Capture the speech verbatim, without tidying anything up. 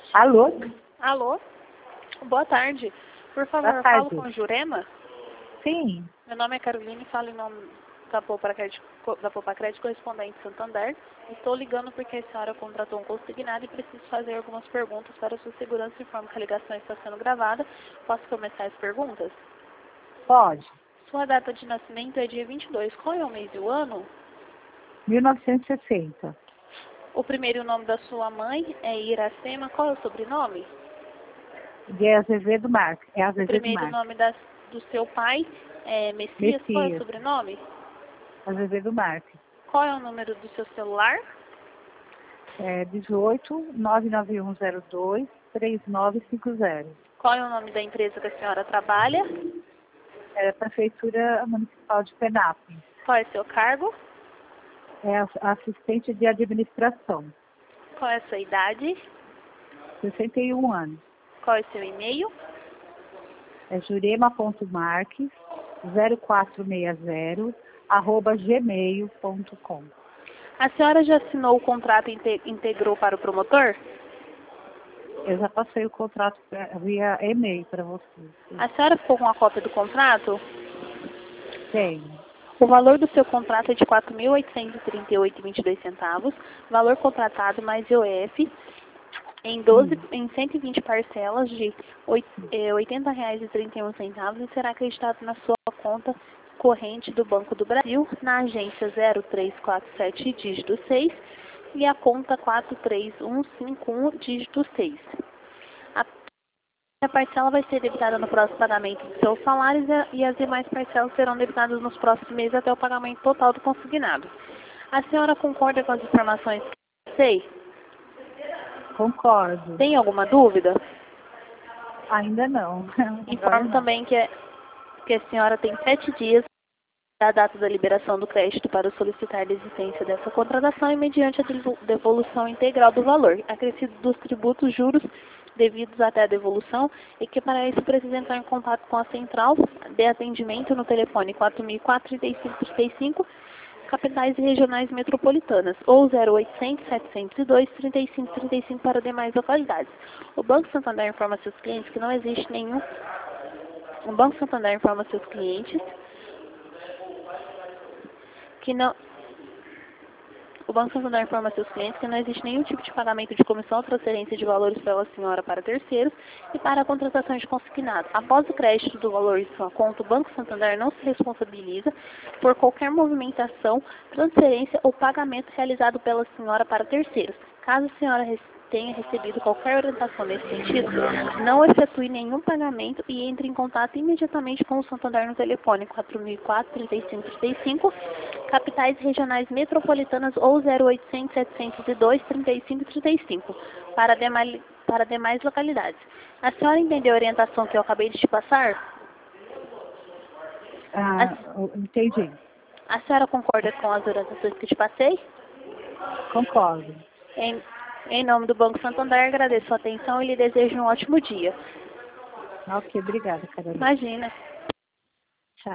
Alô? Alô? Boa tarde. Por favor, Boa eu tarde. falo com Jurema? Sim. Meu nome é Caroline, falo em nome da Poupa Crédito, da Poupa Crédito Correspondente Santander. Estou ligando porque a senhora contratou um consignado e preciso fazer algumas perguntas para a sua segurança. Informo que a ligação está sendo gravada. Posso começar as perguntas? Pode. Sua data de nascimento é dia vinte e dois. Qual é o mês e o ano? mil novecentos e sessenta. O primeiro nome da sua mãe é Iracema. Qual é o sobrenome? De Azevedo Marques. É O Azevedo primeiro Marques. nome da, do seu pai é Messias. Qual é o Messias. sobrenome? Azevedo Marques. Qual é o número do seu celular? É dezoito, nove nove um zero dois, três nove cinco zero. Qual é o nome da empresa que a senhora trabalha? É a Prefeitura Municipal de Penápolis. Qual é seu cargo? É a- assistente de administração. Qual é a sua idade? sessenta e um anos. Qual é seu e-mail? É jurema.marques zero quatro seis zero arroba gmail ponto com. A senhora já assinou o contrato e inte- integrou para o promotor? Eu já passei o contrato pra- via e-mail para você. A senhora ficou com a cópia do contrato? Tenho. O valor do seu contrato é de quatro mil oitocentos e trinta e oito reais e vinte e dois centavos, valor contratado mais I O F, em, doze, Hum. em cento e vinte parcelas de oit- eh, oitenta reais e trinta e um centavos e será acreditado na sua conta corrente do Banco do Brasil, na agência zero três quatro sete, dígito seis, e a conta quatro três um cinco um, dígito seis. A A parcela vai ser debitada no próximo pagamento dos seus salários e a- e as demais parcelas serão debitadas nos próximos meses até o pagamento total do consignado. A senhora concorda com as informações que eu sei? Concordo. Tem alguma dúvida? Ainda não. Agora Informo não. também que, é- que a senhora tem sete dias da data da liberação do crédito para solicitar a desistência dessa contratação e mediante a devo- devolução integral do valor, acrescido dos tributos, juros devidos até a devolução, e que para isso precisa entrar em contato com a central de atendimento no telefone quatro mil e quatro, trinta e cinco trinta e cinco, capitais e regionais metropolitanas, ou zero oitocentos, setecentos e dois, trinta e cinco trinta e cinco para demais localidades. O Banco Santander informa seus clientes que não existe nenhum... O Banco Santander informa seus clientes que não... O Banco Santander informa seus clientes que não existe nenhum tipo de pagamento de comissão ou transferência de valores pela senhora para terceiros e para a contratação de consignado. Após o crédito do valor em sua conta, o Banco Santander não se responsabiliza por qualquer movimentação, transferência ou pagamento realizado pela senhora para terceiros. Caso a senhora re- tenha recebido qualquer orientação nesse sentido, não efetue nenhum pagamento e entre em contato imediatamente com o Santander no telefone quatro mil e quatro, trinta e cinco trinta e cinco, capitais regionais metropolitanas ou zero oitocentos, setecentos e dois, trinta e cinco trinta e cinco para demais, para demais localidades. A senhora entendeu a orientação que eu acabei de te passar? Ah, eu entendi. A senhora concorda com as orientações que te passei? Concordo. Em, em nome do Banco Santander, agradeço a atenção e lhe desejo um ótimo dia. Ok, obrigada, Carolina. Imagina.